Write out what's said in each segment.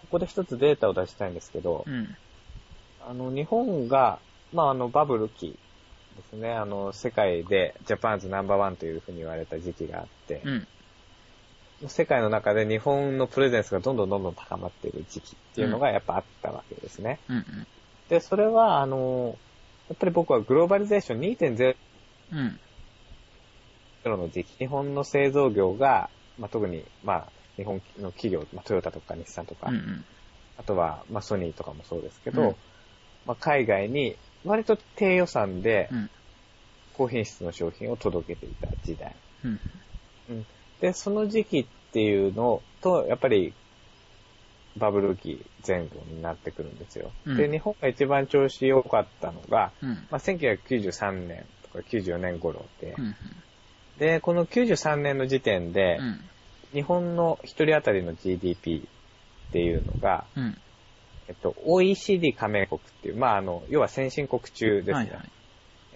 こで一つデータを出したいんですけど、 うん。 日本が、バブル期ですね、世界でジャパンズナンバーワンというふうに言われた時期があって、 うん。 世界の中で日本のプレゼンスがどんどん高まっている時期っていうのがやっぱあったわけですね。 うん。うん。 で、それは、やっぱり僕はグローバリゼーション2.0 うん。 の時期、日本の製造業が、特に、日本の企業、トヨタとか日産とか、 うん。うん。 あとは、ソニーとかもそうですけど、 うん海外に割と低予算でうん。 高品質の商品を届けていた時代。 うん。 うん、で、その時期っていうのと、やっぱりバブル期前後になってくるんですよ。 うん。 で、日本が一番調子良かったのが、 うん。 1993年とか94年頃で、 うん。 で、この93年の時点で、 うん。 日本の一人当たりの GDP っていうのが、 うん。 OECD 加盟国っていう、要は先進国中ですね。 はいはい。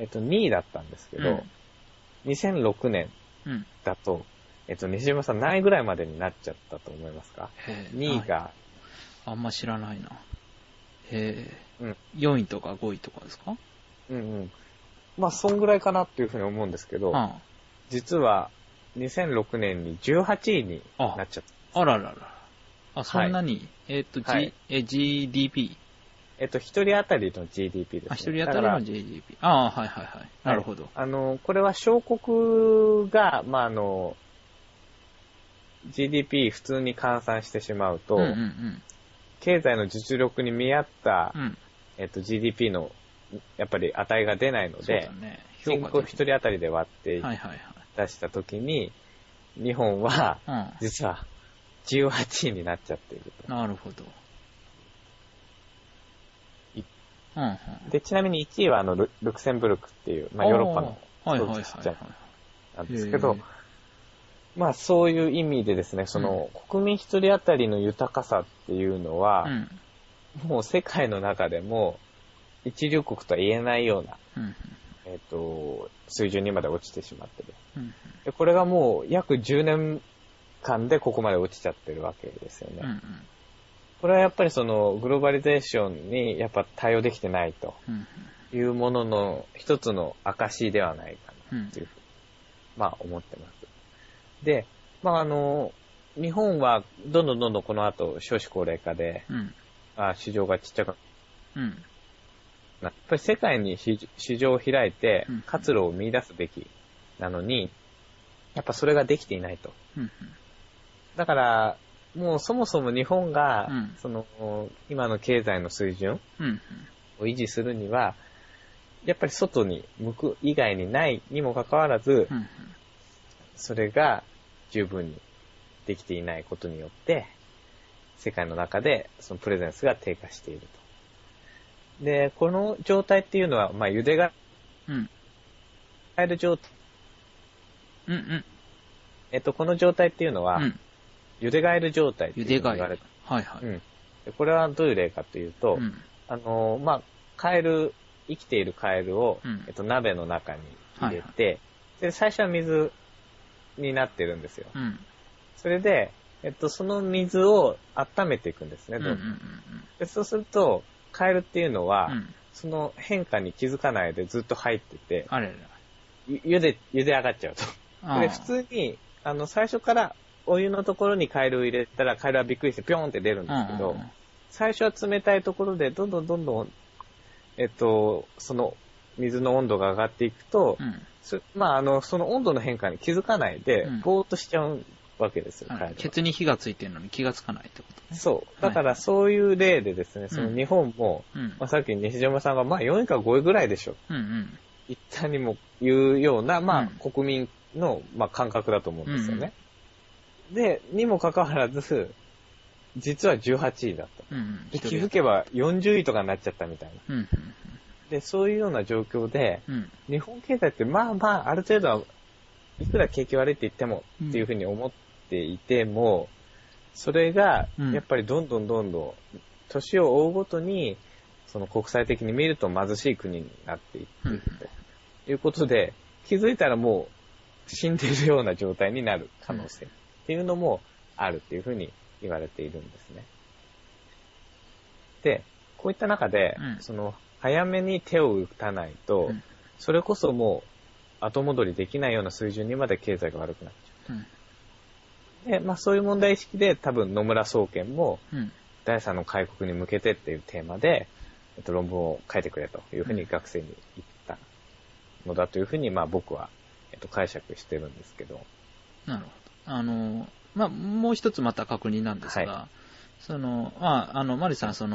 2位だったんですけど、2006年だと、西島さん何位ぐらいまでになっちゃったと思いますか？ 2 位が、 あんま知らないな。 うん。 4位とか5位とかですか？ うんうん。そんぐらいかなっていうふうに思うんですけど、実は2006年に18位になっちゃった。 あららら。そんなに、GDP。 一人当たりの GDP ですね。 一人当たりの GDP。はいはいはい。なるほど。 これは小国が、GDP 普通に換算してしまうと、経済の実力に見合った、GDP の、やっぱり値が出ないので、人口一人当たりで割って出したときに、日本は、実は18位になっちゃっていると。 なるほど。 で、ちなみに1位はルクセンブルクっていう、ヨーロッパのちっちゃいなんですけど、そういう意味でですね、国民一人当たりの豊かさっていうのは、もう世界の中でも一流国とは言えないような、水準にまで落ちてしまってる。でこれがもう約10年間でここまで落ちちゃってるわけですよね。これはやっぱりグローバリゼーションにやっぱ対応できてないというものの一つの証ではないかなというふうに、思ってます。で、日本はどんどんこの後少子高齢化で、市場がちっちゃくやっぱり世界に市場を開いて活路を見出すべきなのに、やっぱそれができていないと。だから、もうそもそも日本が、今の経済の水準を維持するには、やっぱり外に向く以外にないにもかかわらず、それが十分にできていないことによって、世界の中でそのプレゼンスが低下していると。で、この状態っていうのは、茹でがえる状態。この状態っていうのは、茹でガエル状態って言われて、これはどういう例かというと、生きているカエルを、鍋の中に入れて、で、最初は水になってるんですよ。それで、その水を温めていくんですね、でそうすると、カエルっていうのは、その変化に気づかないでずっと入ってて、茹で上がっちゃうと。で、普通に、最初からお湯のところにカエルを入れたら、カエルはびっくりしてピョーンって出るんですけど、最初は冷たいところで、どんどん、その水の温度が上がっていくと、その温度の変化に気づかないで、ぼーっとしちゃうわけですよ、カエルは。 ケツに火がついてるのに気がつかないってことね。 そう。だからそういう例でですね、その日本も、さっき西島さんが、4位か5位ぐらいでしょ。言ったにも言うような、国民の、感覚だと思うんですよね。で、にもかかわらず、実は18位だった。で気づけば40位とかになっちゃったみたいな。で、そういうような状況で、日本経済ってある程度はいくら景気悪いって言ってもっていうふうに思っていても、それが、やっぱりどんどん、年を追うごとに、その国際的に見ると貧しい国になっていっているということで、気づいたらもう死んでいるような状態になる可能性っていうのもあるっていうふうに言われているんですね。 で、こういった中で、早めに手を打たないと、それこそもう後戻りできないような水準にまで経済が悪くなっちゃう。で、そういう問題意識で多分野村総研も、第三の開国に向けてっていうテーマで、論文を書いてくれというふうに学生に言ったのだというふうに、僕は、解釈してるんですけど。 なるほど。もう一つまた確認なんですが、マリさん、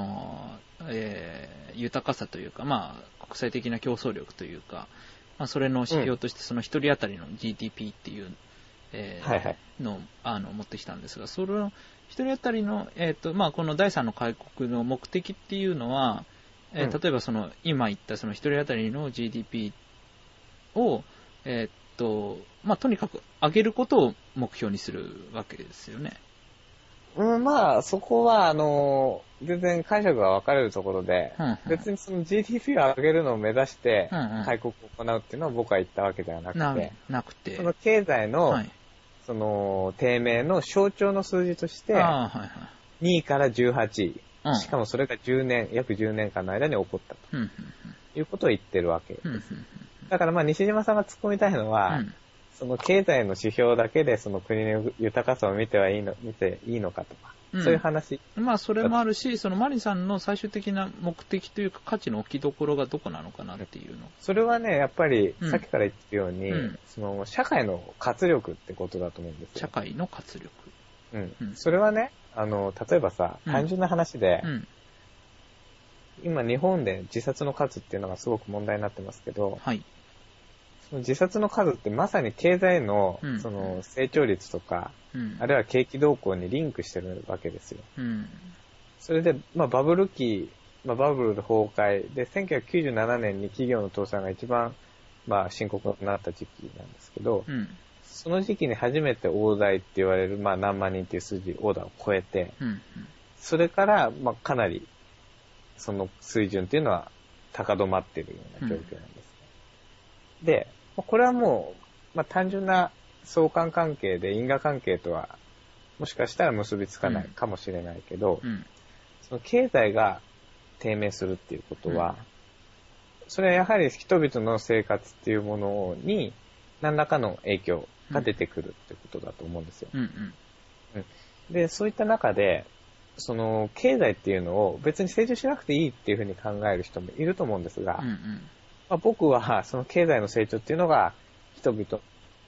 豊かさというか、国際的な競争力というか、それの指標として、その一人当たりの GDP っていう、のを、持ってきたんですが、それの一人当たりの、この第三の開国の目的っていうのは、例えば今言ったその一人当たりの GDP を、とにかく上げることを目標にするわけですよね。 そこは、全然解釈が分かれるところで、別にその GDP を上げるのを目指して、開国を行うっていうのは僕は言ったわけではなくて、その経済の、その、低迷の象徴の数字として、2位から18位、しかもそれが約10年間の間に起こったということを言ってるわけです。だから西島さんが突っ込みたいのは、その経済の指標だけでその国の豊かさを見ていいのかとか、そういう話。 それもあるし、そのマリさんの最終的な目的というか価値の置きどころがどこなのかなっていうの。 それはね、やっぱり、さっきから言ってるように、その社会の活力ってことだと思うんですよ。 社会の活力。 それはね、例えばさ、単純な話で、今日本で自殺の数っていうのがすごく問題になってますけど、その自殺の数ってまさに経済のその成長率とか、あるいは景気動向にリンクしてるわけですよ。それで、バブル期、バブルの崩壊で、1997年に企業の倒産が一番、深刻になった時期なんですけど、その時期に初めて大台って言われる、何万人っていう数字、オーダーを超えて、それから、かなり、その水準っていうのは高止まっているような状況なんですね。で、これはもう、単純な相関関係で因果関係とは、もしかしたら結びつかないかもしれないけど、その経済が低迷するっていうことは、それはやはり人々の生活っていうものに何らかの影響が出てくるってことだと思うんですよ。で、そういった中で、その経済っていうのを別に成長しなくていいっていうふうに考える人もいると思うんですが、僕はその経済の成長っていうのが人々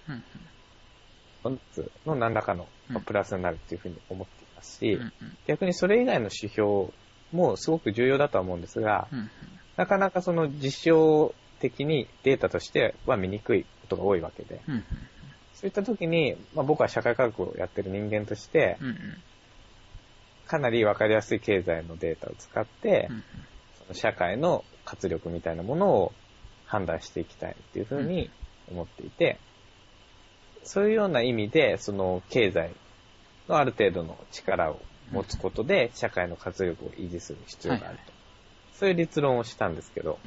の何らかのプラスになるっていうふうに思っていますし、逆にそれ以外の指標もすごく重要だとは思うんですが、なかなかその実証的にデータとしては見にくいことが多いわけで、そういった時に、僕は社会科学をやってる人間として、かなりわかりやすい経済のデータを使って、その社会の活力みたいなものを判断していきたいっていうふうに思っていて、そういうような意味で、その経済のある程度の力を持つことで、社会の活力を維持する必要があると。そういう立論をしたんですけど。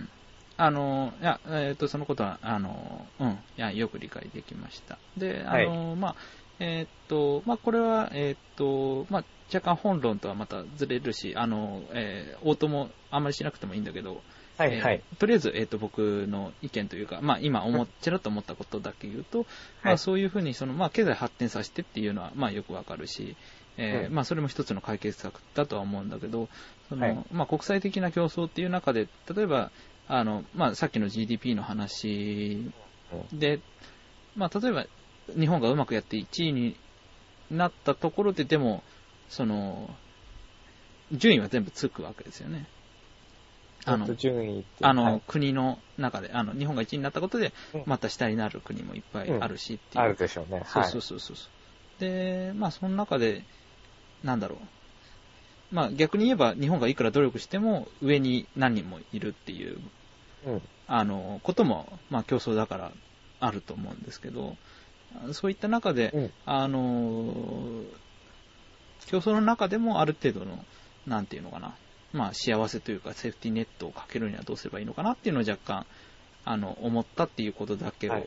そのことは、よく理解できました。で、これは、若干本論とはまたずれるし、応答もあんまりしなくてもいいんだけど、とりあえず、僕の意見というか、今ちらっと思ったことだけ言うと、そういうふうに、経済発展させてっていうのは、よくわかるし、それも一つの解決策だとは思うんだけど、国際的な競争っていう中で、例えば、さっきの GDP の話で、例えば、日本がうまくやって1位になったところで、でも、順位は全部つくわけですよね。 順位国の中で、日本が1位になったことで、また下になる国もいっぱいあるしっていう。 あるでしょうね。 そう。で、その中で、逆に言えば、日本がいくら努力しても、上に何人もいるっていう、ことも、競争だからあると思うんですけど、そういった中で、競争の中でもある程度の、なんていうのかな、幸せというかセーフティーネットをかけるにはどうすればいいのかなっていうのを若干、思ったっていうことだけを、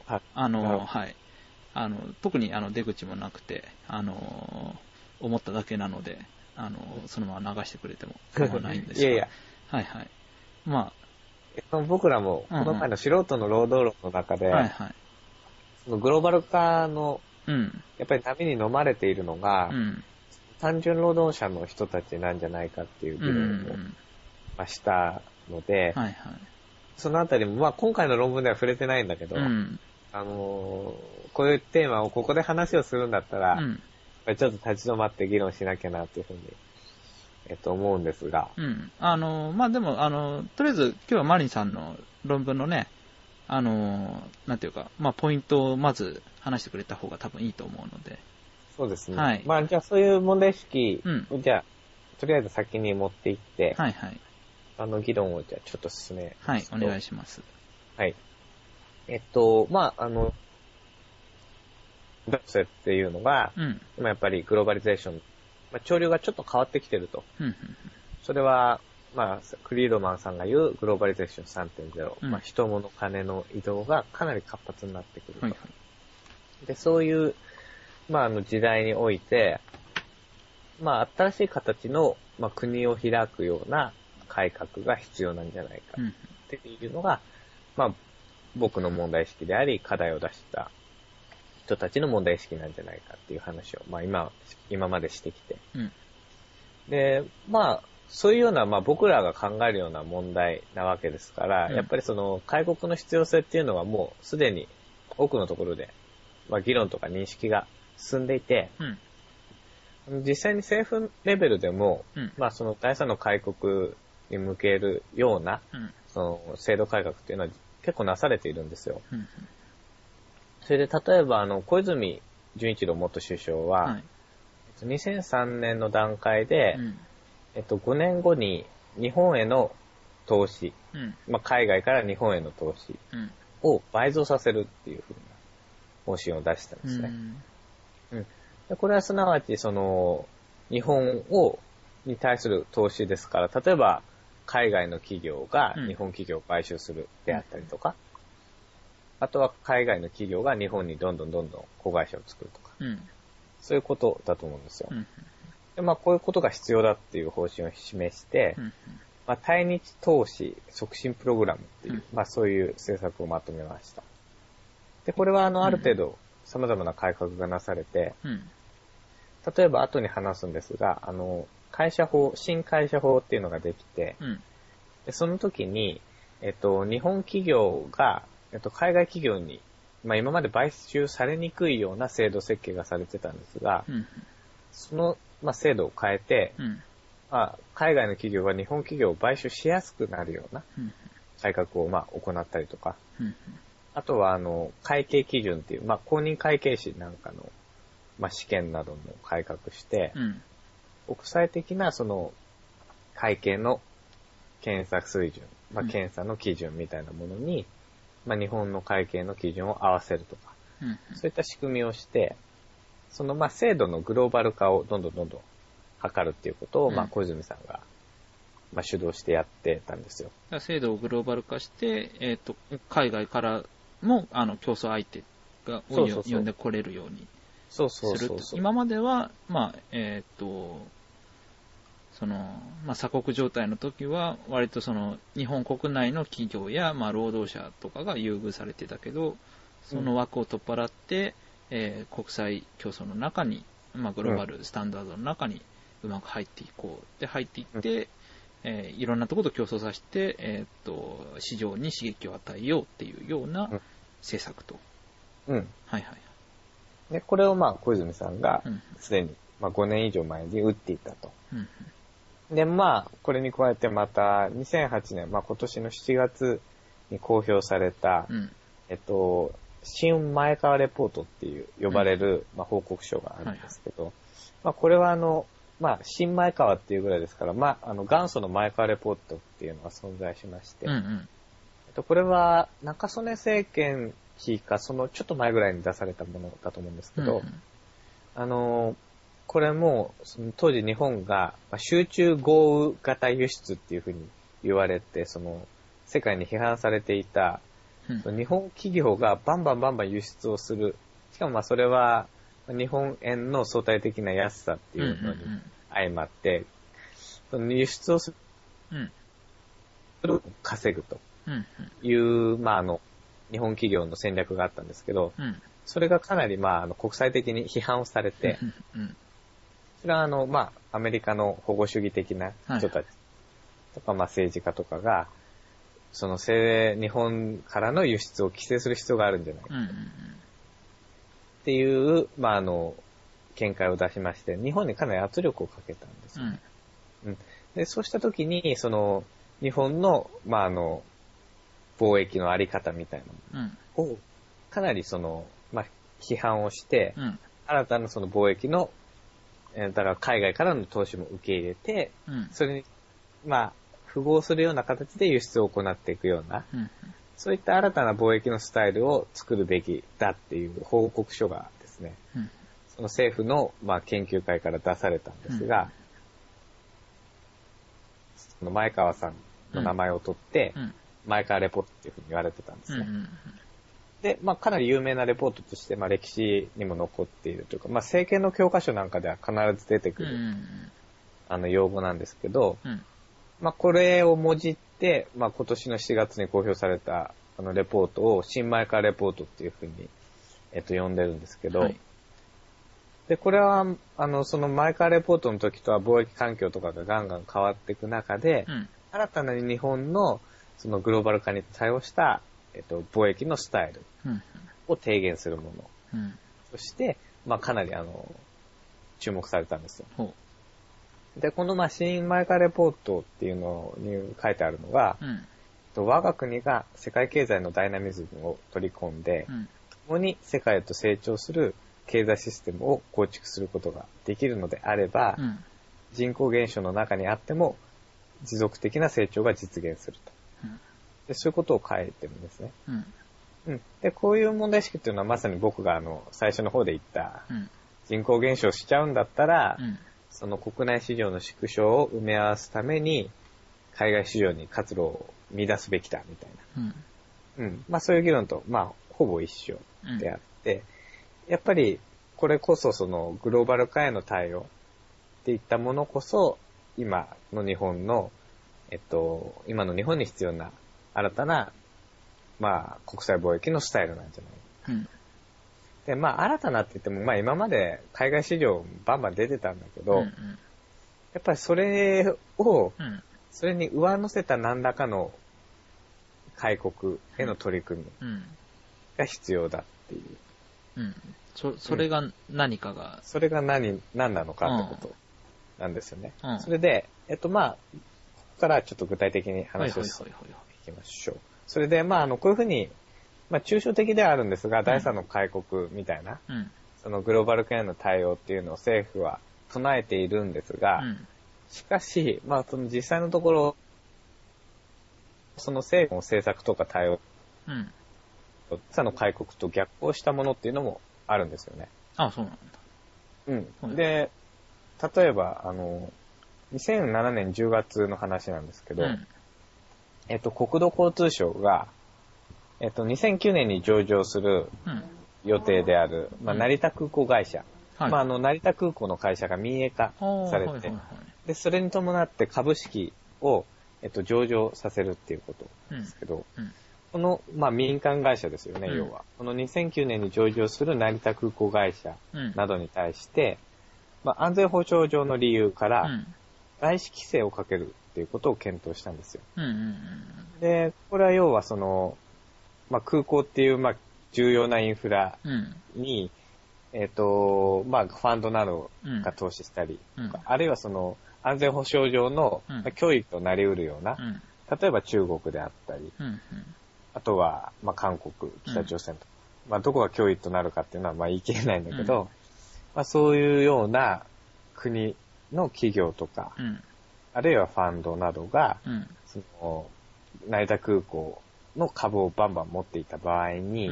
特に出口もなくて、思っただけなので、 そのまま流してくれても構わないんですが。 いやいや。 はいはい。まあ、僕らも、この前の素人の労働論の中で、 はいはい。 そのグローバル化の、 うん。 やっぱり波に飲まれているのが、 うん。 単純労働者の人たちなんじゃないかっていう議論を、したので、 はいはい。 そのあたりも、まあ今回の論文では触れてないんだけど、こういうテーマをここで話をするんだったら、ちょっと立ち止まって議論しなきゃなっていうふうに、思うんですが。 まあでも、とりあえず今日はマリンさんの論文のね、なんていうか、まあポイントをまず話してくれた方が多分いいと思うので。 そうですね。 はい。 まあじゃあそういう問題意識を、じゃあ、とりあえず先に持っていって、 はいはい。 議論をじゃあちょっと進めます。 はい、お願いします。 はい。まあそれっていうのが、やっぱりグローバリゼーション、まあ、潮流がちょっと変わってきてると。それは、まあ、クリードマンさんが言うグローバリゼーション 3.0、まあ、人物金の移動がかなり活発になってくると。はいはい、で、そういう、まあ、時代において、まあ、新しい形の、まあ、国を開くような改革が必要なんじゃないかっていうのが、まあ、僕の問題意識であり、課題を出した人たちの問題意識なんじゃないかっていう話を、まあ今までしてきて。で、まあ、そういうような、まあ僕らが考えるような問題なわけですから、やっぱりその開国の必要性っていうのはもうすでに多くのところで、まあ議論とか認識が進んでいて、実際に政府レベルでも、まあその第三の開国に向けるような、その制度改革っていうのは結構なされているんですよ。それで、例えば、小泉純一郎元首相は、2003年の段階で、5年後に日本への投資、まあ、海外から日本への投資を倍増させるっていうふうな方針を出したんですね。でこれはすなわち、その、日本に対する投資ですから、例えば、海外の企業が日本企業を買収するであったりとか、あとは海外の企業が日本にどんどん子会社を作るとか、そういうことだと思うんですよ。でまあこういうことが必要だっていう方針を示して、まあ対日投資促進プログラムっていう、まあそういう政策をまとめました。で、これはある程度様々な改革がなされて、例えば後に話すんですが、新会社法っていうのができて、でその時に、日本企業が海外企業に、まあ今まで買収されにくいような制度設計がされてたんですが、その、まあ、制度を変えて、まあ、海外の企業が日本企業を買収しやすくなるような改革をまあ行ったりとか、あとは会計基準っていう、まあ公認会計士なんかの、まあ試験なども改革して、国際的なその会計の検査水準、まあ検査の基準みたいなものに、まあ、日本の会計の基準を合わせるとか、そういった仕組みをして、そのまあ制度のグローバル化をどんどん図るっていうことを、まあ小泉さんが、まあ主導してやってたんですよ。 制度をグローバル化して、海外からも競争相手が呼んでこれるようにする。今までは、まあ、その、まあ、鎖国状態の時は、割とその、日本国内の企業や、まあ、労働者とかが優遇されてたけど、その枠を取っ払って、国際競争の中に、まあ、グローバルスタンダードの中にうまく入っていこう。で、入っていって、いろんなところと競争させて、市場に刺激を与えようっていうような政策と。はいはい。 で、これをまあ、小泉さんが、すでに、まあ、5年以上前に打っていたと。で、まあ、これに加えてまた、2008年、まあ今年の7月に公表された、新前川レポートっていう呼ばれる、まあ報告書があるんですけど、まあこれはまあ新前川っていうぐらいですから、まあ元祖の前川レポートっていうのが存在しまして、これは中曽根政権期かそのちょっと前ぐらいに出されたものだと思うんですけど、これも、その当時日本が集中豪雨型輸出っていうふうに言われて、その世界に批判されていた、日本企業がバンバン輸出をする。しかもまあそれは日本円の相対的な安さっていうのに相まって、その輸出をする、稼ぐという、日本企業の戦略があったんですけど、それがかなり、国際的に批判をされて、それは、アメリカの保護主義的な人たちとか、政治家とかが、その日本からの輸出を規制する必要があるんじゃないかっていう、見解を出しまして、日本にかなり圧力をかけたんですよね。で、そうしたときに、その、日本の、貿易のあり方みたいなのを、かなりその、批判をして、新たなその貿易の、だから海外からの投資も受け入れて、それに、符合するような形で輸出を行っていくような、そういった新たな貿易のスタイルを作るべきだっていう報告書がですね、その政府の、研究会から出されたんですが、その前川さんの名前を取って、前川レポートっていうふうに言われてたんですね。で、かなり有名なレポートとして、歴史にも残っているというか、政権の教科書なんかでは必ず出てくる、用語なんですけど、これをもじって、今年の7月に公表された、レポートを、新前川レポートっていうふうに、呼んでるんですけど、で、これは、その前川レポートの時とは貿易環境とかがガンガン変わっていく中で、新たな日本の、そのグローバル化に対応した、貿易のスタイルを提言するもの。そして、かなり注目されたんですよ。で、この新前川レポートっていうのに書いてあるのが、我が国が世界経済のダイナミズムを取り込んで、共に世界と成長する経済システムを構築することができるのであれば、人口減少の中にあっても持続的な成長が実現すると。でそういうことを書いてるんですね。で、こういう問題意識っていうのはまさに僕が最初の方で言った、人口減少しちゃうんだったら、その国内市場の縮小を埋め合わすために、海外市場に活路を見出すべきだ、みたいな。そういう議論と、ほぼ一緒であって、やっぱり、これこそそのグローバル化への対応っていったものこそ、今の日本の、今の日本に必要な新たな、国際貿易のスタイルなんじゃないか。で、新たなって言っても、今まで海外市場バンバン出てたんだけど、やっぱりそれを、それに上乗せた何らかの開国への取り組みが必要だっていう。 それが何かが。 それが何なのかってことなんですよね。それで、ここからちょっと具体的に話をしていきましょう。それで、こういうふうに、抽象的ではあるんですが、第三の開国みたいな、そのグローバル化への対応っていうのを政府は唱えているんですが、しかし、その実際のところ、その政府の政策とか対応、第三の開国と逆行したものっていうのもあるんですよね。 そうなんだ。で、例えば、2007年10月の話なんですけど、国土交通省が、2009年に上場する予定である、成田空港会社。成田空港の会社が民営化されて、で、それに伴って株式を、上場させるっていうことですけど、この、民間会社ですよね、要は。この2009年に上場する成田空港会社などに対して、安全保障上の理由から、外資規制をかけるっていうことを検討したんですよ。で、これは要はその、空港っていう、重要なインフラに、ファンドなどが投資したり、あるいはその、安全保障上の、脅威となり得るような、例えば中国であったり、あとは、韓国、北朝鮮と、どこが脅威となるかっていうのは、言い切れないんだけど、そういうような国の企業とか、あるいはファンドなどが、その、成田空港の株をバンバン持っていた場合に、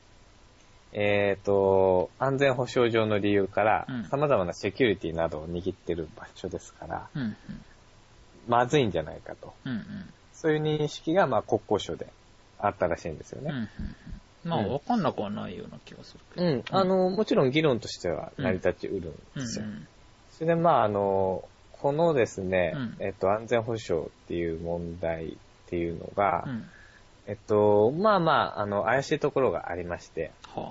安全保障上の理由から、様々なセキュリティなどを握っている場所ですから、まずいんじゃないかと。そういう認識が、国交省であったらしいんですよね。 わかんなくはないような気がするけど。 もちろん議論としては成り立ちうるんですよ。 それでこのですね、安全保障っていう問題っていうのが、怪しいところがありまして、はあ、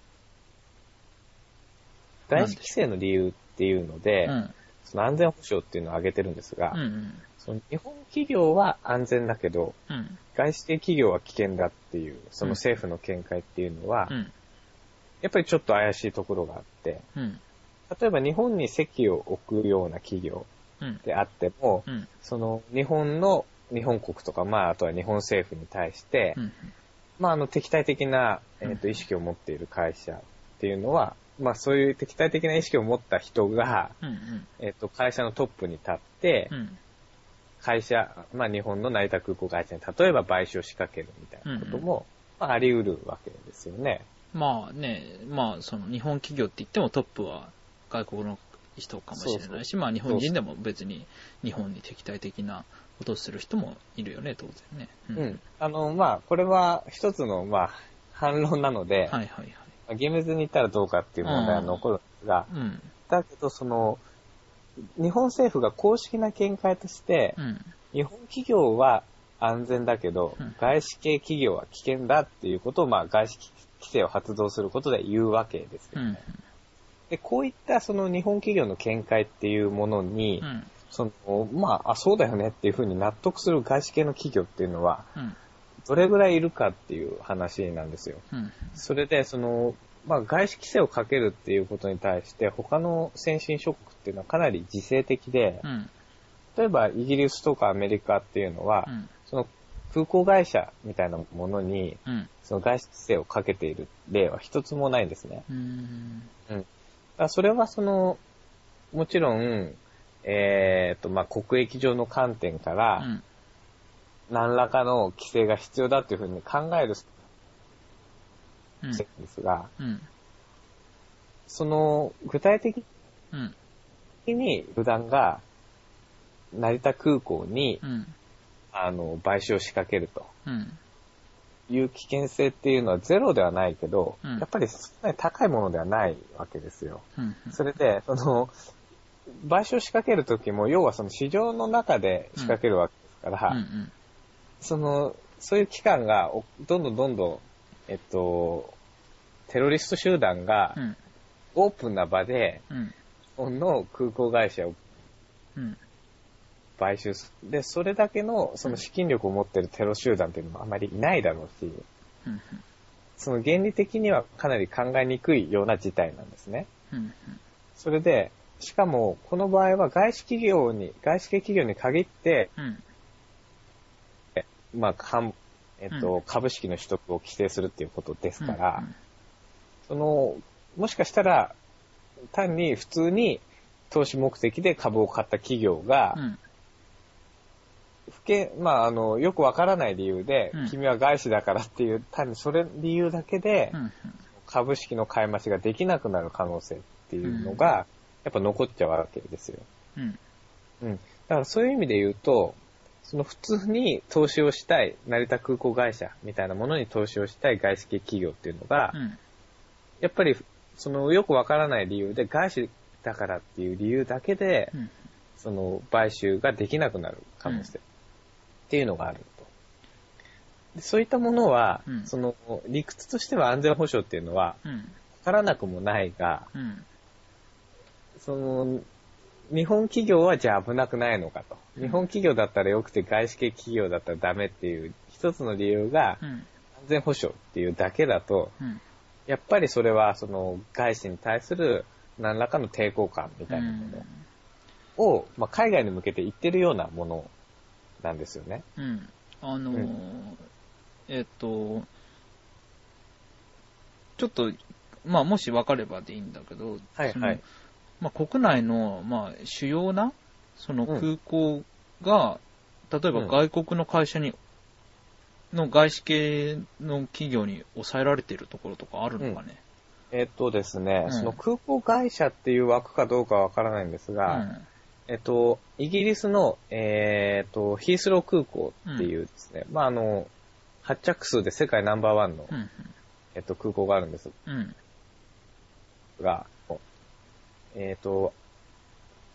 外資規制の理由っていうので、その安全保障っていうのを挙げてるんですが、その日本企業は安全だけど、外資系企業は危険だっていう、その政府の見解っていうのは、やっぱりちょっと怪しいところがあって、例えば日本に籍を置くような企業であっても、その日本国とか、あとは日本政府に対して、敵対的な、意識を持っている会社っていうのは、そういう敵対的な意識を持った人が、会社のトップに立って、会社、日本の成田空港会社に例えば買収を仕掛けるみたいなことも、あり得るわけですよね。 その日本企業って言ってもトップは外国の人かもしれないし、日本人でも別に日本に敵対的なことをする人もいるよね、当然ね。 これは一つの、反論なので、厳密に言ったらどうかっていう問題は残るんですが、だけど日本政府が公式な見解として、日本企業は安全だけど、外資系企業は危険だっていうことを、外資規制を発動することで言うわけですよね。で、こういったその日本企業の見解っていうものに、そうだよねっていうふうに納得する外資系の企業っていうのは、どれぐらいいるかっていう話なんですよ。それで、外資規制をかけるっていうことに対して、他の先進諸国っていうのはかなり自制的で、例えばイギリスとかアメリカっていうのは、その空港会社みたいなものに、その外資規制をかけている例は一つもないんですね。それはもちろん、国益上の観点から、何らかの規制が必要だというふうに考えるですが、具体的に武断が成田空港に、買収を仕掛けるという危険性っていうのはゼロではないけど、やっぱりそんなに高いものではないわけですよ。それで、買収を仕掛けるときも、要は市場の中で仕掛けるわけですから、そういう機関がどんどん、テロリスト集団がオープンな場で、日本の空港会社を買収する。で、それだけの資金力を持っているテロ集団っていうのもあまりいないだろうし、原理的にはかなり考えにくいような事態なんですね。それで、しかも、この場合は外資系企業に限って、株式の取得を規制するっていうことですから、もしかしたら、単に普通に投資目的で株を買った企業が、よくわからない理由で、君は外資だからっていう、単にそれ理由だけで、株式の買い増しができなくなる可能性っていうのが、やっぱ残っちゃうわけですよ。だからそういう意味で言うと、普通に投資をしたい、成田空港会社みたいなものに投資をしたい外資系企業っていうのが、やっぱり、よくわからない理由で、外資だからっていう理由だけで、買収ができなくなる可能性っていうのがあると。でそういったものは、理屈としては安全保障っていうのは、わからなくもないが、日本企業はじゃあ危なくないのかと。日本企業だったらよくて外資系企業だったらダメっていう一つの理由が、安全保障っていうだけだと、やっぱりそれは外資に対する何らかの抵抗感みたいなものを、海外に向けて言ってるようなものなんですよね。 ちょっと、もし分かればでいいんだけど、国内の、主要な、空港が、例えば外国の会社の外資系の企業に抑えられているところとかあるのかね。 ですね、空港会社っていう枠かどうかわからないんですが、イギリスの、ヒースロー空港っていうですね、発着数で世界ナンバーワンの、空港があるんです。が、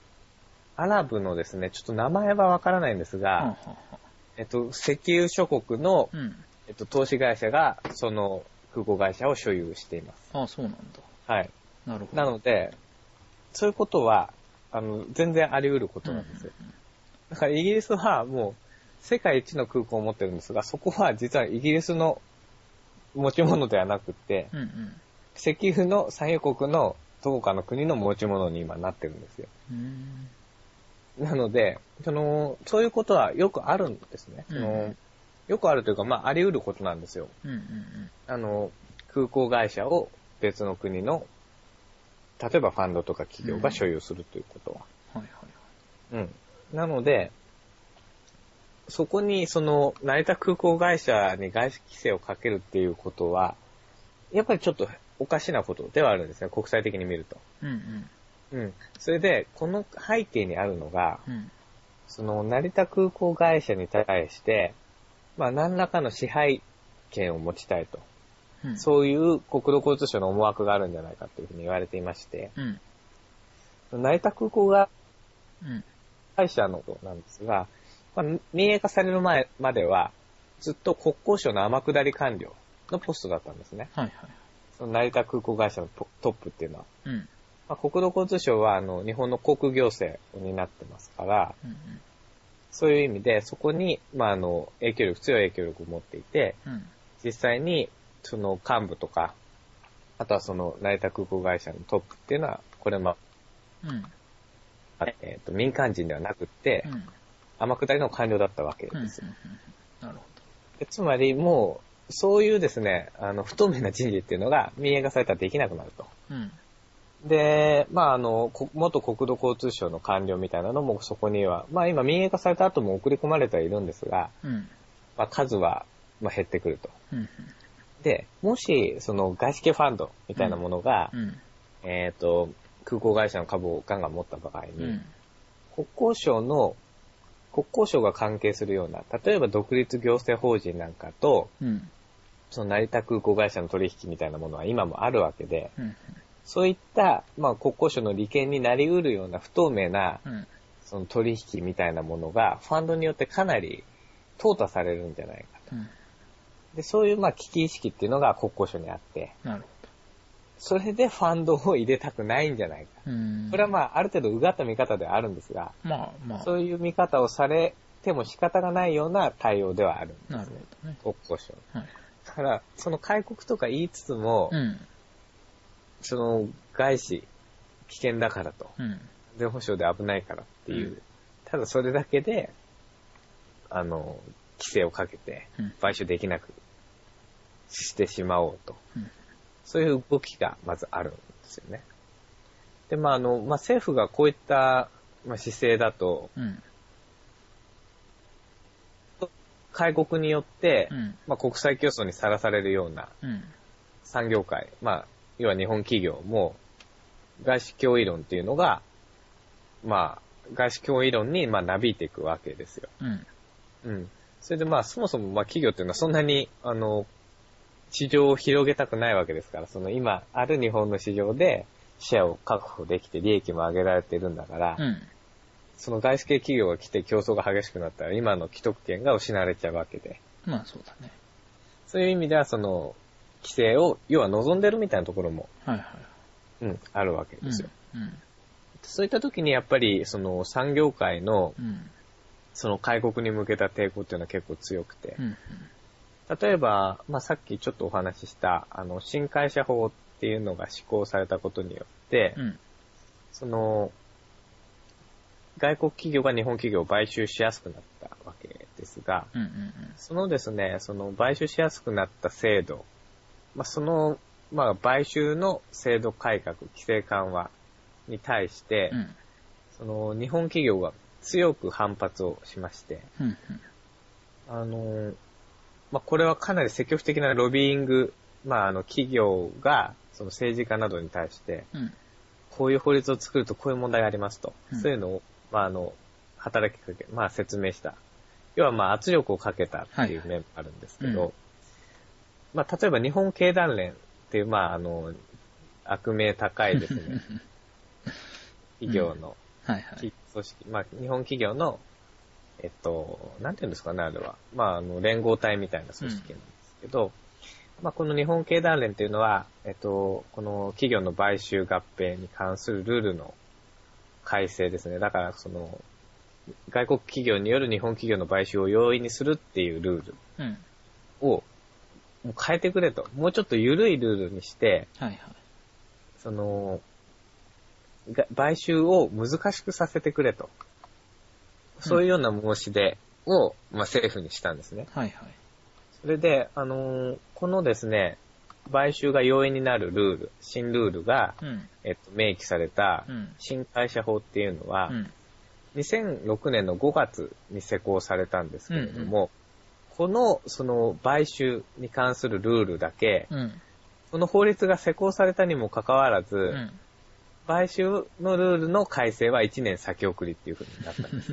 アラブのですね、ちょっと名前はわからないんですが、石油諸国の、投資会社が、その空港会社を所有しています。 ああ、そうなんだ。 はい。 なるほど。 なので、そういうことは、全然あり得ることなんですよ。だからイギリスはもう、世界一の空港を持ってるんですが、そこは実はイギリスの持ち物ではなくて、石油の産油国のどこかの国の持ち物に今なってるんですよ。なので、そういうことはよくあるんですね。よくあるというか、まあ、あり得ることなんですよ。空港会社を別の国の、例えばファンドとか企業が所有するということは。なので、そこに、成田空港会社に外資規制をかけるっていうことは、やっぱりちょっとおかしなことではあるんですね、国際的に見ると。それで、この背景にあるのが、成田空港会社に対して、まあ、何らかの支配権を持ちたいと。そういう国土交通省の思惑があるんじゃないかというふうに言われていまして、成田空港会社のことなんですが、まあ、民営化される前までは、ずっと国交省の天下り官僚のポストだったんですね。その成田空港会社のトップっていうのは。まあ、国土交通省は日本の航空行政を担ってますから、そういう意味でそこに、まあ、強い影響力を持っていて、実際にその幹部とか、あとはその成田空港会社のトップっていうのは、これ民間人ではなくって、天下りの官僚だったわけですよ。 なるほど。つまりもう、そういうですね、不透明な人事っていうのが民営化されたらできなくなると。で、まあ、元国土交通省の官僚みたいなのもそこには、まあ今民営化された後も送り込まれてはいるんですが、まあ数は減ってくると。で、もし、その外資系ファンドみたいなものが、空港会社の株をガンガン持った場合に、国交省が関係するような、例えば独立行政法人なんかと、その成田空港会社の取引みたいなものは今もあるわけで、そういった、まあ、国交省の利権になり得るような不透明な、その取引みたいなものが、ファンドによってかなり淘汰されるんじゃないかと。で、そういう、まあ、危機意識っていうのが国交省にあって、 なるほど。 それでファンドを入れたくないんじゃないか。これはまあ、ある程度うがった見方ではあるんですが、そういう見方をされても仕方がないような対応ではあるんですね。 なるほどね。 国交省。だから、その開国とか言いつつも、その外資危険だからと、安全保障で危ないからっていう、ただそれだけで、規制をかけて、買収できなくしてしまおうと。そういう動きがまずあるんですよね。で、まあ、政府がこういった、姿勢だと、開国によって、国際競争にさらされるような産業界、要は日本企業も、外資脅威論っていうのが、外資脅威論になびいていくわけですよ。それでそもそも企業っていうのはそんなに、市場を広げたくないわけですから、その今ある日本の市場でシェアを確保できて利益も上げられているんだから、その外資系企業が来て競争が激しくなったら今の既得権が失われちゃうわけで。 そうだね。 そういう意味ではその規制を要は望んでるみたいなところも、あるわけですよ。そういった時にやっぱりその産業界の、その開国に向けた抵抗っていうのは結構強くて、例えば、さっきちょっとお話しした、新会社法っていうのが施行されたことによって、その、外国企業が日本企業を買収しやすくなったわけですが、そのですね、その買収しやすくなった制度、その、買収の制度改革、規制緩和に対して、その、日本企業が強く反発をしまして、これはかなり積極的なロビーイング、企業が、その政治家などに対して、こういう法律を作るとこういう問題がありますと。そういうのを、働きかけ、説明した。要は圧力をかけたっていう面もあるんですけど、例えば日本経団連っていう、悪名高いですね、企業の、 組織、まあ、日本企業の、なんていうんですかね、あれは。まあ、連合体みたいな組織なんですけど、まあ、この日本経団連っていうのは、この企業の買収合併に関するルールの改正ですね。だから、外国企業による日本企業の買収を容易にするっていうルールを、もう変えてくれと。もうちょっと緩いルールにして、はいはい、買収を難しくさせてくれと。そういうような申し出を、まあ、政府にしたんですね。はいはい。それで、このですね、買収が容易になるルール、新ルールが、明記された新会社法っていうのは、2006年の5月に施行されたんですけれども、この、買収に関するルールだけ、その法律が施行されたにもかかわらず、買収のルールの改正は1年先送りっていう風になったんです。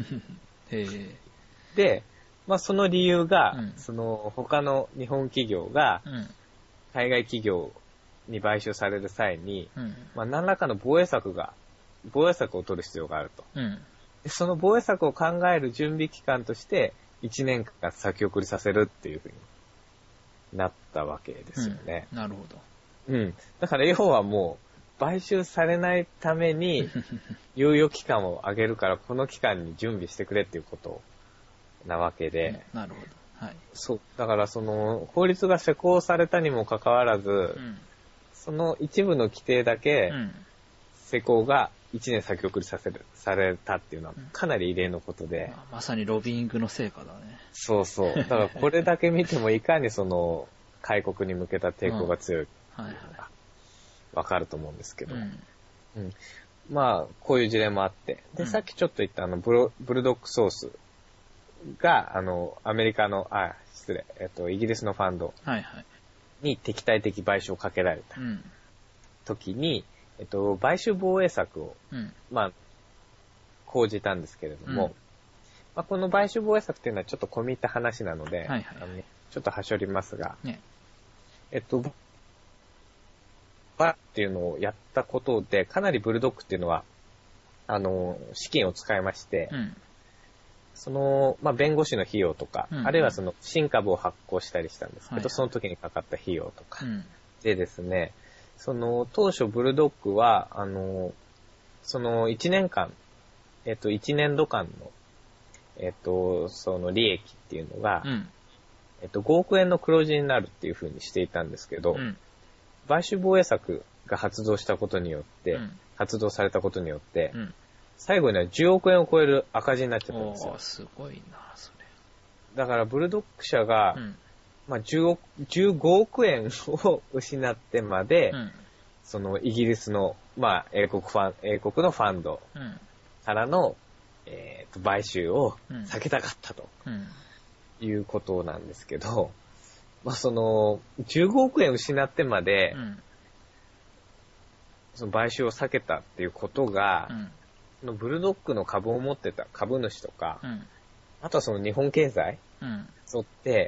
で、まあその理由が、他の日本企業が、海外企業に買収される際に、まあ何らかの防衛策を取る必要があると。でその防衛策を考える準備期間として、1年間先送りさせるっていう風になったわけですよね。 なるほど。だから要はもう、買収されないために、猶予期間を上げるから、この期間に準備してくれっていうことなわけで。 なるほど。はい。 そう。だから法律が施行されたにもかかわらず、その一部の規定だけ、施行が1年先送りされたっていうのは、かなり異例のことで。 まさにロビングの成果だね。 そうそう。だからこれだけ見ても、いかに開国に向けた抵抗が強い。はいはい。わかると思うんですけど。まあ、こういう事例もあって。で、さっきちょっと言ったブルドックソースが、アメリカの、イギリスのファンドに敵対的買収をかけられた時に、買収防衛策を、まあ、講じたんですけれども、まあ、この買収防衛策っていうのはちょっと込み入った話なので、ちょっと端折りますが、バっていうのをやったことで、かなりブルドックっていうのは、資金を使いまして、まあ、弁護士の費用とか、あるいは新株を発行したりしたんですけど、その時にかかった費用とか、でですね、当初ブルドックは、1年間、1年度間の、利益っていうのが、5億円の黒字になるっていう風にしていたんですけど、買収防衛策が発動されたことによって、最後には10億円を超える赤字になっちゃったんですよ。 すごいな、それ。 だからブルドック社が、まあ、15億円を失ってまで、イギリスの、まあ、英国のファンドからの、買収を避けたかったと、いうことなんですけど、まあ、15億円失ってまで、買収を避けたっていうことが、ブルドックの株を持ってた株主とか、あとは日本経済とって、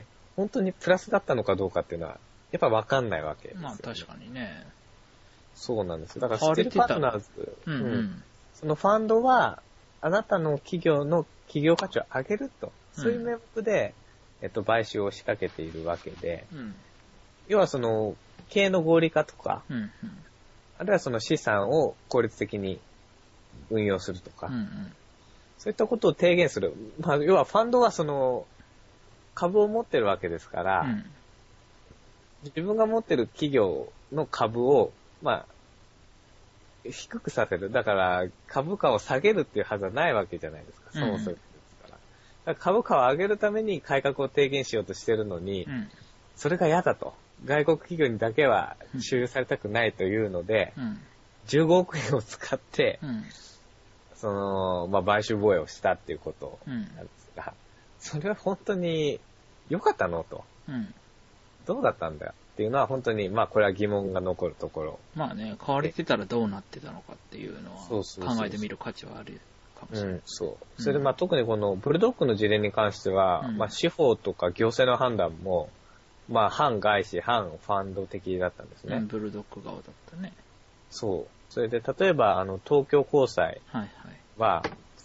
本当にプラスだったのかどうかっていうのは、やっぱ分かんないわけですよね。 まあ確かにね。 そうなんですよ。だからステルパートナーズ、そのファンドは、あなたの企業の企業価値を上げると、そういう名目で、買収を仕掛けているわけで、要は経営の合理化とか、あるいは資産を効率的に運用するとか、そういったことを提言する。まあ、要はファンドは株を持ってるわけですから、自分が持ってる企業の株を、まあ、低くさせる。だから株価を下げるっていうはずはないわけじゃないですか。そもそもですから。だから株価を上げるために改革を提言しようとしてるのに、それが嫌だと。外国企業にだけは収容されたくないというので、15億円を使って、まあ、買収防衛をしたっていうことなんですが、それは本当に良かったのと、どうだったんだよっていうのは本当に、まあこれは疑問が残るところ。 まあね、買われてたらどうなってたのかっていうのは考えてみる価値はあるかもしれない。 そう。それでまあ特にこのブルドックの事例に関しては、まあ司法とか行政の判断も、まあ反外資、反ファンド的だったんですね。 ブルドック側だったね。 そう。それで例えば東京高裁は、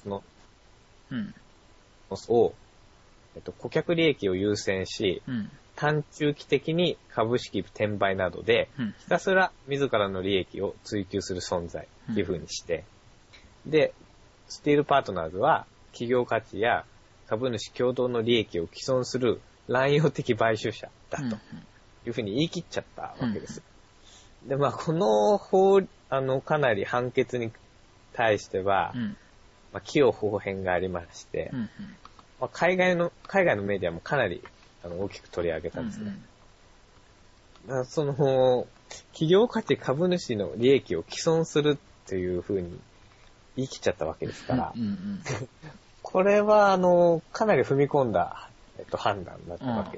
の、 うん。 を、顧客利益を優先し、 うん。 短中期的に株式転売などで、ひたすら自らの利益を追求する存在っていう風にして、で、スティールパートナーズは企業価値や株主共同の利益を毀損する乱用的買収者だという風に言い切っちゃったわけです。で、まあ、このかなり判決に対しては、まあ、起用方変がありまして、まあ、海外のメディアもかなり大きく取り上げたんですね。だから企業価値株主の利益を毀損するっていう風に言い切っちゃったわけですから、これは、かなり踏み込んだ、判断だったわけです。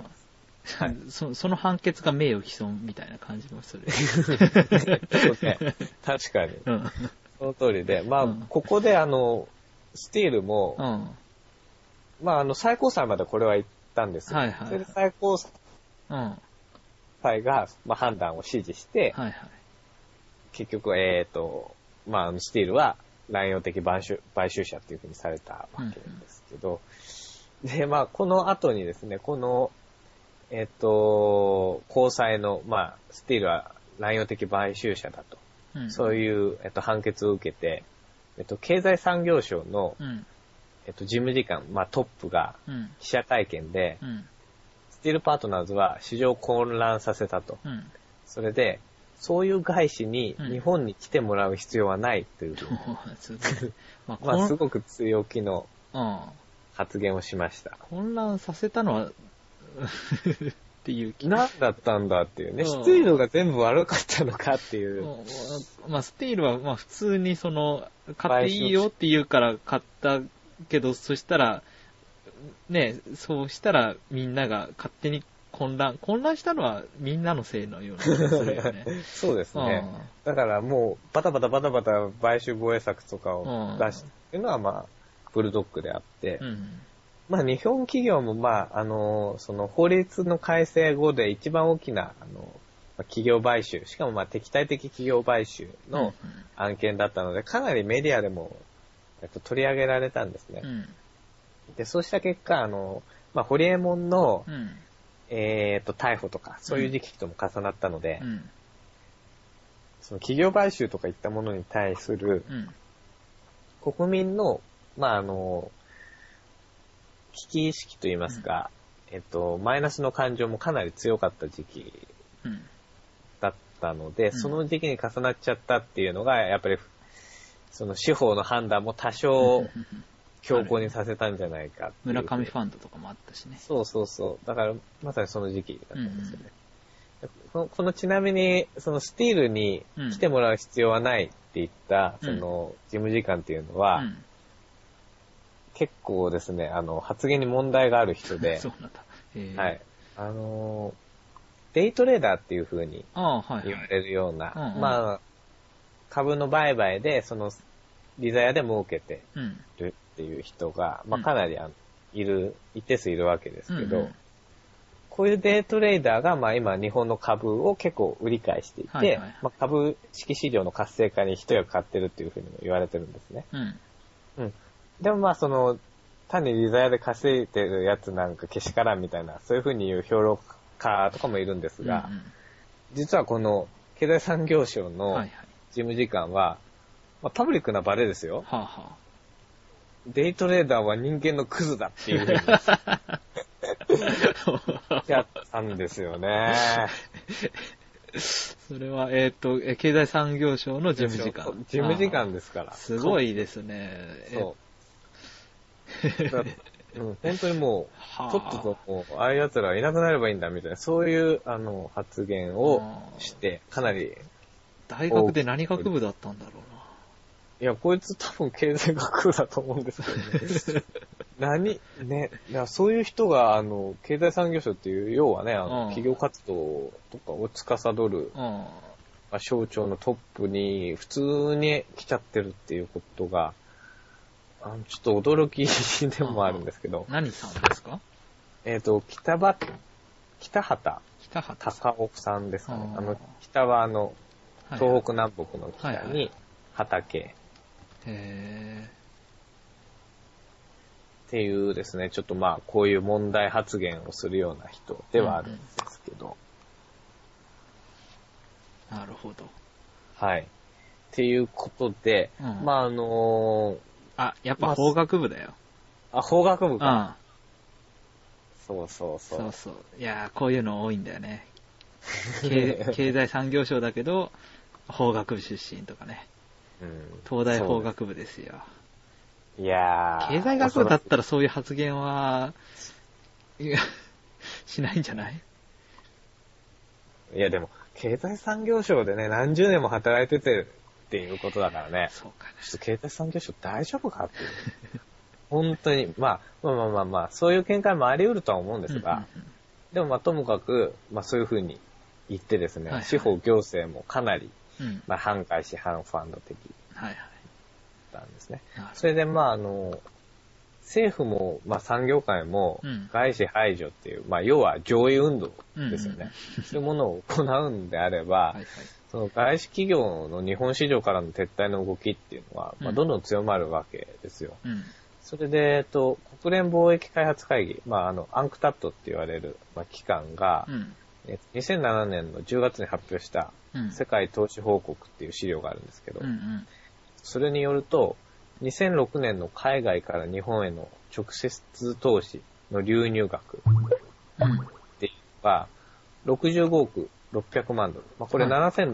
はい、その判決が名誉毀損みたいな感じもする。 そうね。確かに。その通りで、まあ、ここでスティールも、まあ、最高裁までこれは言ったんですよ。それで最高裁が、まあ、判断を支持して、結局、まあ、スティールは乱用的買収者っていう風にされたわけなんですけど、で、まあ、この後にですね、高裁の、まあ、スティールは乱用的買収者だと。そういう、判決を受けて、経済産業省の、事務次官、まあ、トップが、記者会見で、スティールパートナーズは市場を混乱させたと。それで、そういう外資に日本に来てもらう必要はないというふうに、まあ、すごく強気の発言をしました。 混乱させたのはっていう気何だったんだっていうね。スティールが全部悪かったのかっていう。 まあ、スティールはまあ普通に買っていいよって言うから買ったけど、そしたら、ね、そうしたらみんなが勝手に混乱したのはみんなのせいのような気がするよね。 そうですね。だからもうバタバタ買収防衛策とかを出してっていうのはまあ、ブルドッグであって、まあ日本企業もまあ、法律の改正後で一番大きな、企業買収、しかもまあ敵対的企業買収の案件だったので、かなりメディアでも、取り上げられたんですね。で、そうした結果、まあ、ホリエモンの、逮捕とか、そういう時期とも重なったので、その企業買収とかいったものに対する、国民の、まあ、危機意識といいますか、マイナスの感情もかなり強かった時期だったので、その時期に重なっちゃったっていうのが、やっぱり、その司法の判断も多少、強硬にさせたんじゃないか。 村上ファンドとかもあったしね。 そう。だから、まさにその時期だったんですよね。このちなみに、そのスティールに来てもらう必要はないって言った、その事務次官っていうのは、結構ですね、発言に問題がある人で、 そうなんだ。 はい。デイトレーダーっていう風に言われるような、まあ、株の売買で、利ざやで儲けてるっていう人が、まあ、かなり一定数いるわけですけど、こういうデイトレーダーが、まあ、今日本の株を結構売り買いしていて、まあ、株式市場の活性化に一役買ってるっていうふうにも言われてるんですね。でもまあ、単に利ざやで稼いでるやつなんかけしからんみたいな、そういうふうに言う評論家とかもいるんですが、実はこの経済産業省の事務次官は、まあ、パブリックな場でですよ。デイトレーダーは人間のクズだっていうふうにやったんですよね。 それは、経済産業省の事務次官。 事務次官ですから。 すごいですね。 そう。本当にもう、とっとともう、ああいう奴らはいなくなればいいんだみたいな、そういう、発言をして、かなり。 大学で何学部だったんだろうな。 いや、こいつ多分経済学部だと思うんですけどね。そういう人が、経済産業省っていう、要はね、企業活動とかを司る、省庁のトップに普通に来ちゃってるっていうことが、ちょっと驚きでもあるんですけど。 何さんですか？ 北畑隆夫さんですかね。北は東北南北の北に畑。 っていうですね、ちょっとまあ、こういう問題発言をするような人ではあるんですけど。 なるほど。 はい。っていうことで、まあやっぱ法学部だよ。 法学部か。そうそうそう。 そうそう。いやー、こういうの多いんだよね。経済産業省だけど、法学部出身とかね。東大法学部ですよ。 いやー。 経済学部だったらそういう発言は、しないんじゃない？ いやでも、経済産業省でね、何十年も働いててっていうことだからね。 そうかね。 ちょっと経済産業省大丈夫かっていう。本当に、まあ、そういう見解もあり得るとは思うんですが、でもまあともかく、まあそういうふうに言ってですね、司法行政もかなり、まあ反外資反ファンド的なんですね。それでまあ政府も、まあ産業界も、外資排除っていう、まあ要は上位運動ですよね。そういうものを行うんであれば、その外資企業の日本市場からの撤退の動きっていうのは、まあどんどん強まるわけですよ。それで、国連貿易開発会議、まあアンクタットって言われる、まあ、機関が、2007年の10月に発表した世界投資報告っていう資料があるんですけど、それによると、2006年の海外から日本への直接投資の流入額っていうのが65億600万ドル。まあ、これ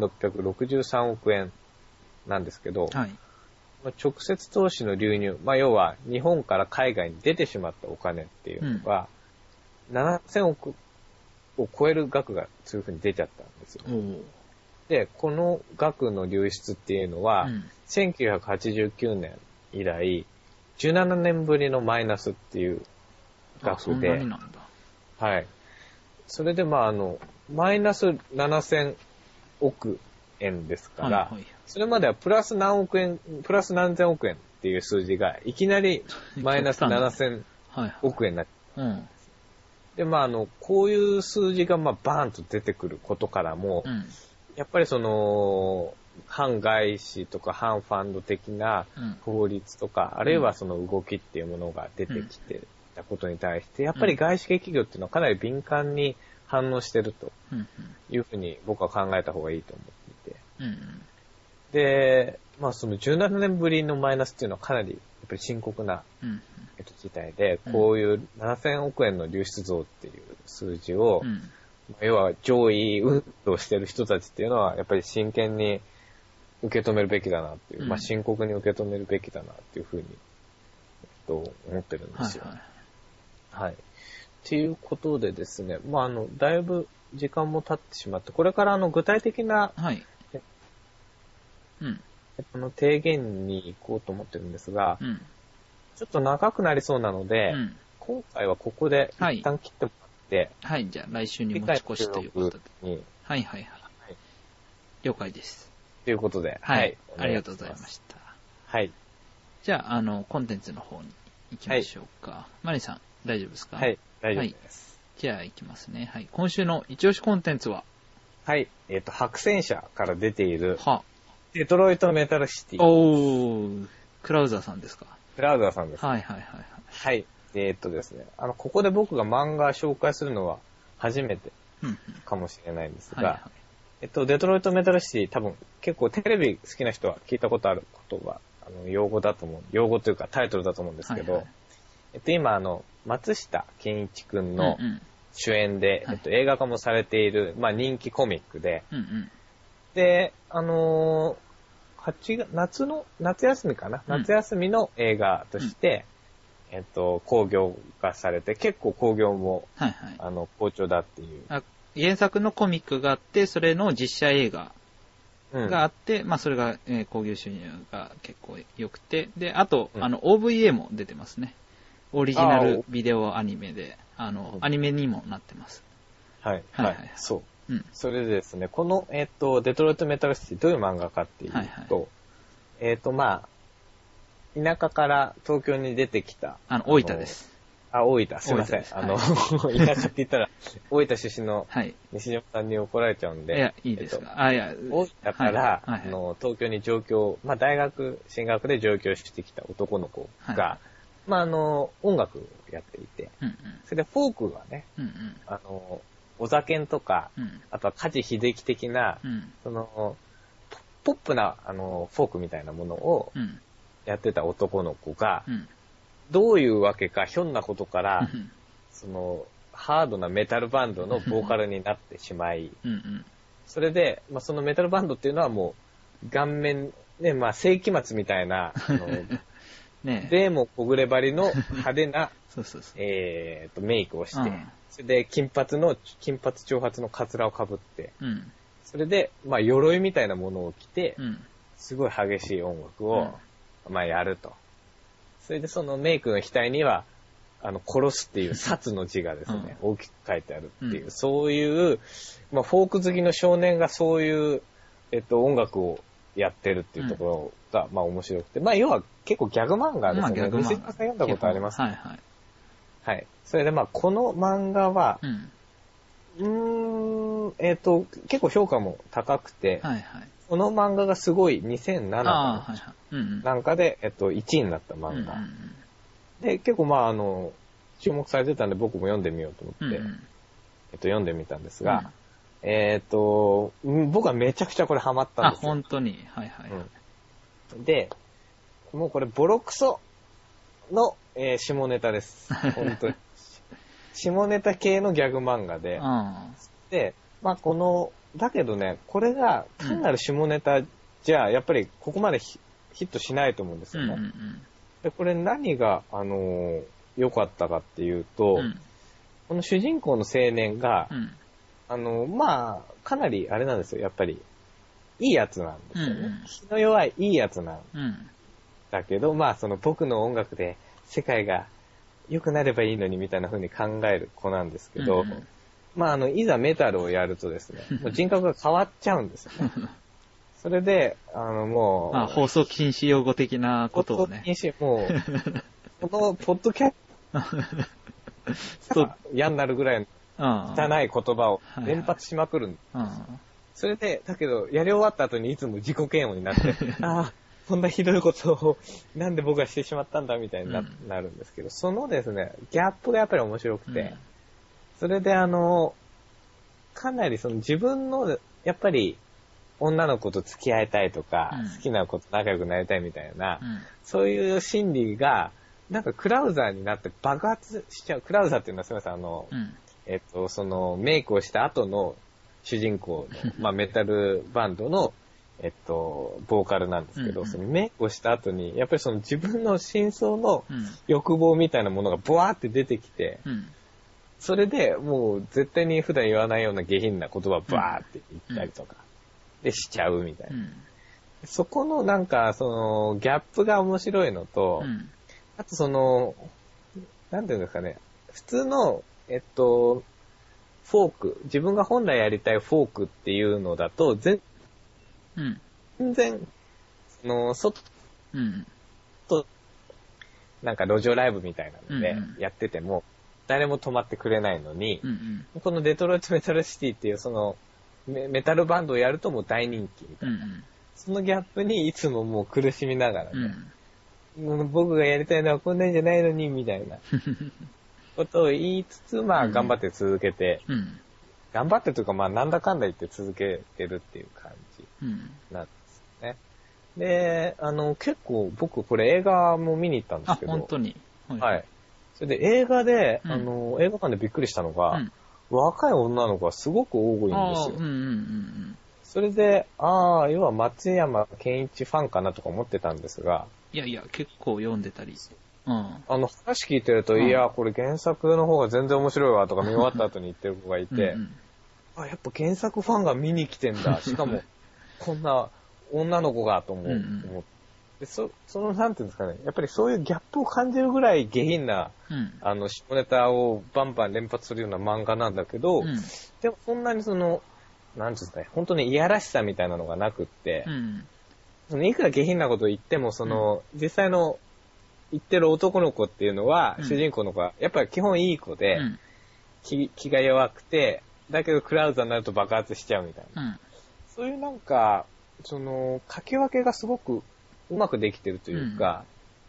7663億円なんですけど、直接投資の流入、まあ、要は日本から海外に出てしまったお金っていうのが、7000億を超える額がそういうふうに出ちゃったんですよ。で、この額の流出っていうのは、1989年以来、17年ぶりのマイナスっていう額で、はい。それでまあマイナス7000億円ですから、それまではプラス何億円、プラス何千億円っていう数字が、いきなりマイナス7000億円になって、で、まあこういう数字がまあバーンと出てくることからも、やっぱりその、反外資とか反ファンド的な法律とか、あるいはその動きっていうものが出てきてたことに対して、やっぱり外資系企業っていうのはかなり敏感に反応してるというふうに僕は考えた方がいいと思っていて。で、まあその17年ぶりのマイナスっていうのはかなりやっぱり深刻な事態で、こういう7000億円の流出増っていう数字を、要は上位運動してる人たちっていうのはやっぱり真剣に受け止めるべきだなっていう、まあ深刻に受け止めるべきだなっていうふうに、思ってるんですよ。はい。っていうことでですね、まあだいぶ時間も経ってしまって、これから具体的な、提言に行こうと思ってるんですが、ちょっと長くなりそうなので、今回はここで一旦切ってもらって、 じゃあ来週に持ち越しということで。了解です。 ということで、 ありがとうございました。じゃあ、コンテンツの方に行きましょうか。マリさん、大丈夫ですか？ 大丈夫です。 じゃあ行きますね。今週の一押しコンテンツは？ 白戦車から出ている、デトロイトメタルシティ。 クラウザーさんですか？ クラウザーさんです。ですね、ここで僕が漫画紹介するのは初めてかもしれないんですが、デトロイトメタルシティ多分結構テレビ好きな人は聞いたことある言葉、用語というかタイトルだと思うんですけど、今松下健一くんの主演で、映画化もされている、まあ人気コミックで、で、夏休みかな、夏休みの映画として、興行化されて、結構興行も、好調だっていう。 原作のコミックがあって、それの実写映画があって、まあそれが、興行収入が結構良くて、で、あと、OVA も出てますね。オリジナルビデオアニメで、アニメにもなってます。そう。それでですね、この、デトロイトメタルシティどういう漫画かっていうと、まあ、田舎から東京に出てきた。大分です。大分、すいません。田舎って言ったら、大分出身の西島さんに怒られちゃうんで。いいですか。大分から、東京に上京、まあ大学進学で上京してきた男の子が、 まあ、音楽をやっていて、 うんうん、 それでフォークがね、 うんうん、 お酒とか、 うん、 あとは梶秀樹的な、 うん、 その、ポップな、フォークみたいなものをやってた男の子が、 うん、 どういうわけか、ひょんなことから、 うん、 その、ハードなメタルバンドのボーカルになってしまい、 うんうん、 それで、まあ、そのメタルバンドっていうのはもう、顔面、ね、まあ、世紀末みたいな、 ねでも小暮張りの派手な、 そうそうそうメイクをして、 うん、 それで金髪長髪のカツラをかぶって、 うん、 それで、まあ、鎧みたいなものを着て、 うん、 すごい激しい音楽を、まあ、やると。それでそのメイクの額には、殺すっていう殺の字がですね、大きく書いてあるっていう、そういう、まあ、フォーク好きの少年がそういう、音楽をやってるっていうところが、まあ面白くて、まあ要は結構ギャグ漫画ですね。 ギャグ漫画。 西島さん読んだことありますはいはい。 はい。それでまあこの漫画は、結構評価も高くて、 はいはい、 この漫画がすごい2007かなんかで、1位になった漫画。で、結構まあ注目されてたんで僕も読んでみようと思って、読んでみたんですが、僕はめちゃくちゃこれハマったんですよ。 本当に。はいはい、 で、もうこれボロクソの、下ネタです。本当に。下ネタ系のギャグ漫画で。で、まあだけどね、これが単なる下ネタじゃ、やっぱりここまでヒットしないと思うんですよね。で、これ何が、良かったかっていうと、この主人公の青年が、まあ、かなりあれなんですよ、やっぱり。いいやつなんですよね。気の弱いいいやつなんだけど、まあ、その僕の音楽で世界が良くなればいいのにみたいな風に考える子なんですけど、まあ、いざメタルをやるとですね、もう人格が変わっちゃうんですよね。それで、もう、 まあ、放送禁止用語的なことをね。 放送禁止、もう、このポッドキャスト嫌になるぐらいの汚い言葉を連発しまくるんです。それで、だけど、やり終わった後にいつも自己嫌悪になって、ああ、こんなひどいことをなんで僕がしてしまったんだみたいになるんですけど、そのですね、ギャップがやっぱり面白くて、それでかなりその自分の、やっぱり、女の子と付き合いたいとか、好きな子と仲良くなりたいみたいな、そういう心理が、なんかクラウザーになって爆発しちゃう。クラウザーっていうのはすみません、そのメイクをした後の主人公の、まあメタルバンドの、ボーカルなんですけど、そのメイクをした後に、やっぱりその自分の真相の欲望みたいなものがブワーって出てきて、それでもう絶対に普段言わないような下品な言葉をブワーって言ったりとか、でしちゃうみたいな。そこのなんか、その、ギャップが面白いのと、あとその、なんていうんですかね、普通の、フォーク、自分が本来やりたいフォークっていうのだと、全然、外、なんか路上ライブみたいなのでやってても、誰も止まってくれないのに、このデトロイトメタルシティっていうその、メタルバンドをやるともう大人気みたいな。そのギャップにいつももう苦しみながらね、僕がやりたいのはこんなんじゃないのに、みたいなことを言いつつ、まあ頑張って続けて、頑張ってというかまあなんだかんだ言って続けてるっていう感じなんですね。で、結構僕これ映画も見に行ったんですけど、 本当に。 はい。それで映画で、映画館でびっくりしたのが、若い女の子がすごく多いんですよ。それで、要は松山健一ファンかなとか思ってたんですが。 いやいや、結構読んでたり。 話聞いてると、いや、これ原作の方が全然面白いわとか見終わった後に言ってる子がいて、やっぱ原作ファンが見に来てんだ。しかも、こんな女の子がと思って。その、なんていうんですかね、やっぱりそういうギャップを感じるぐらい下品な、下ネタをバンバン連発するような漫画なんだけど、でもそんなにその、なんていうんですかね、本当にいやらしさみたいなのがなくって、そのいくら下品なことを言っても、その、実際の言ってる男の子っていうのは、主人公の子は、やっぱり基本いい子で、気が弱くて、だけどクラウザになると爆発しちゃうみたいな。そういうなんか、その、書き分けがすごくうまくできてるというか、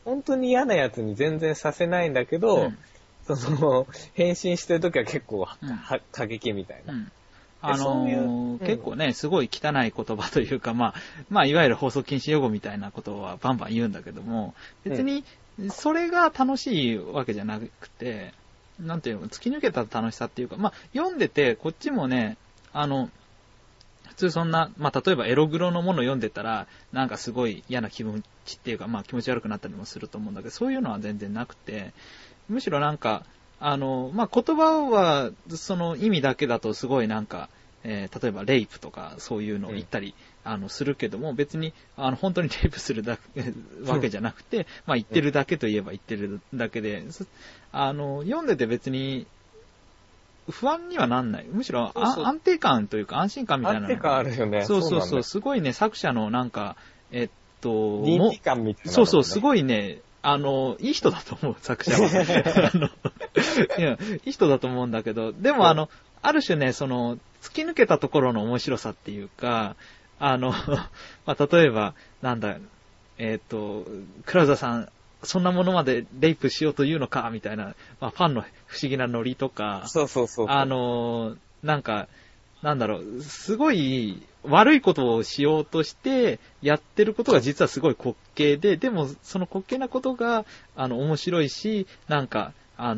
本当に嫌なやつに全然させないんだけど、変身してるときは結構、過激みたいな。 結構ね、すごい汚い言葉というか、まあ、いわゆる放送禁止用語みたいなことはバンバン言うんだけども、別に、それが楽しいわけじゃなくて、なんていうの、突き抜けた楽しさっていうか、まあ、読んでて、こっちもね、普通そんな、まあ、例えばエログロのもの読んでたら、なんかすごい嫌な気持ちっていうか、まあ、気持ち悪くなったりもすると思うんだけど、そういうのは全然なくて、むしろなんか、まあ、言葉は、その意味だけだとすごいなんか、例えばレイプとかそういうのを言ったり、するけども、別に、本当にレイプするわけじゃなくて、まあ、言ってるだけといえば言ってるだけで、読んでて別に、不安にはなんない。むしろ安定感というか安心感みたいなの。 安定感あるよね。 そう。すごいね、作者のなんか、 人気感みたいな、 ね。そう、すごいね、いい人だと思う、作者は。いや、いい人だと思うんだけど、でもある種ね、突き抜けたところの面白さっていうか、まあ、例えば、なんだ、クラウザさん、そんなものまでレイプしようというのか、みたいな、まあ、ファンの不思議なノリとか、 そう。 なんか、なんだろう、すごい悪いことをしようとしてやってることが実はすごい滑稽で、でもその滑稽なことが、面白いし、なんか、なん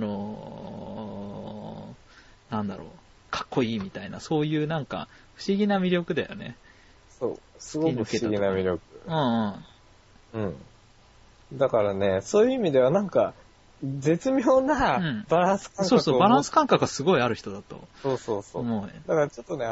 だろう、かっこいいみたいな、そういうなんか、不思議な魅力だよね。 そう、すごく不思議な魅力。だからね、そういう意味ではなんか、絶妙なバランス感覚、 そう、バランス感覚がすごいある人だと。 そう。だからちょっとね、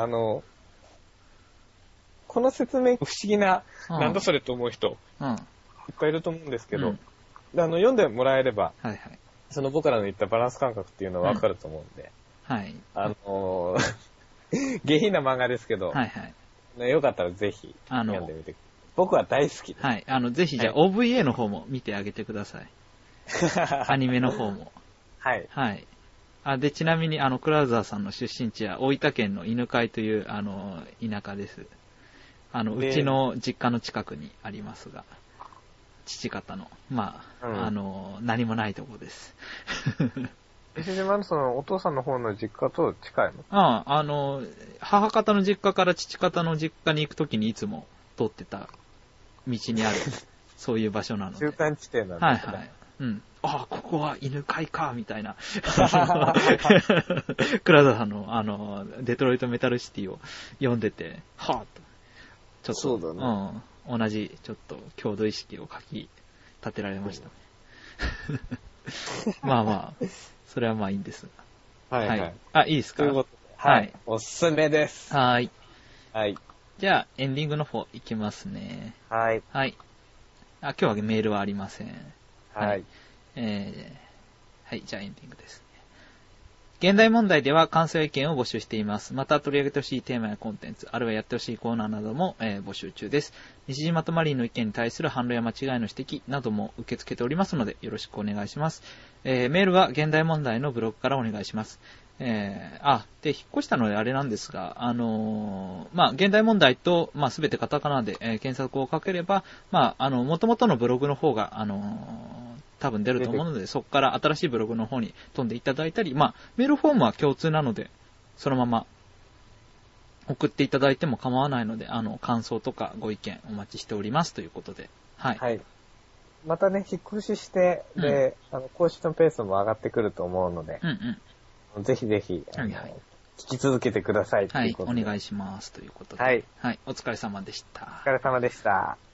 この説明不思議な、なんだそれと思う人、いっぱいいると思うんですけど、読んでもらえれば、その僕らの言ったバランス感覚っていうのはわかると思うんで、下品な漫画ですけど、よかったらぜひ読んでみてください。僕は大好きです。 はい。ぜひじゃあ OVA の方も見てあげてください。アニメの方も。 はい。 はい。で、ちなみにクラウザーさんの出身地は大分県の犬飼という、田舎です。うちの実家の近くにありますが、父方の、まあ、何もないとこです。 西島のそのお父さんの方の実家と近いの？ 母方の実家から父方の実家に行くときにいつも通ってた道にある、そういう場所なので。 中間地点なんですね。 ここは犬飼か、みたいな。クラウザさんの、デトロイトメタルシティを読んでて、はぁと。ちょっと、 そうだね。 同じ、ちょっと、郷土意識をかき立てられましたね。まあ、それはまあいいんですが。はい。いいですか？ ということで、はい。おすすめです。 はい。 はい。 じゃあ、エンディングの方いきますね。 はい。 はい。今日はメールはありません。 はい。 はい、じゃあエンディングですね。現代問題では感想や意見を募集しています。また取り上げてほしいテーマやコンテンツ、あるいはやってほしいコーナーなども、募集中です。西島とマリンの意見に対する反論や間違いの指摘なども受け付けておりますので、よろしくお願いします。メールは現代問題のブログからお願いします。で、引っ越したのであれなんですが、現代問題と、すべてカタカナで、検索をかければ、元々のブログの方が、多分出ると思うので、そこから新しいブログの方に飛んでいただいたり、メールフォームは共通なので、そのまま送っていただいても構わないので、感想とかご意見お待ちしておりますということで。はい。 はい。またね、引っ越しして、で、更新のペースも上がってくると思うので、ぜひぜひ、聞き続けてくださいということで。 はい、お願いしますということで。 はい。 はい、お疲れ様でした。 お疲れ様でした。